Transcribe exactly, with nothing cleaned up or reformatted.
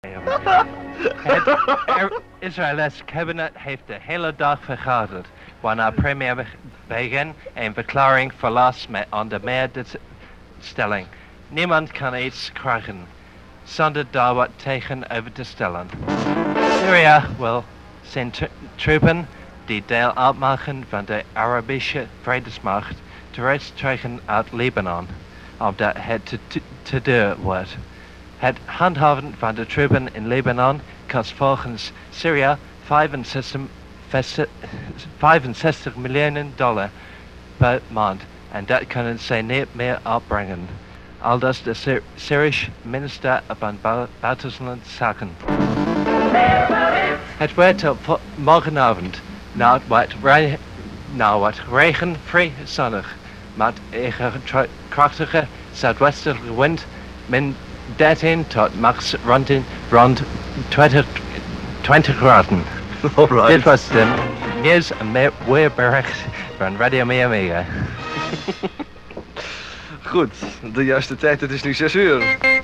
Het er- Israëlische kabinet heeft de hele dag vergaderd, waarna premier Begin een verklaring verlas met onder meer de stelling: niemand kan iets krijgen zonder daar wat tegenover te stellen. Syrië wil zijn tr- troepen die deel uitmaken van de Arabische vredesmacht terugtrekken uit Libanon, omdat het te, te, te duur wordt. Het handhaven van de troepen in Libanon kost volgens Syrië vijfenzestig miljoen dollar per maand en dat kunnen zij niet meer opbrengen. Aldus de Syr- Syrische minister van Bou- Buitenlandse Zaken. Het wordt tot morgenavond na wat, re- na wat regen vrij zonnig, met een krachtige zuidwestelijke wind min dertien tot max rond, rond twintig, twintig graden. Alright. Dit was de nieuws- en weerbericht van Radio Miami. Goed, de juiste tijd, het is nu zes uur.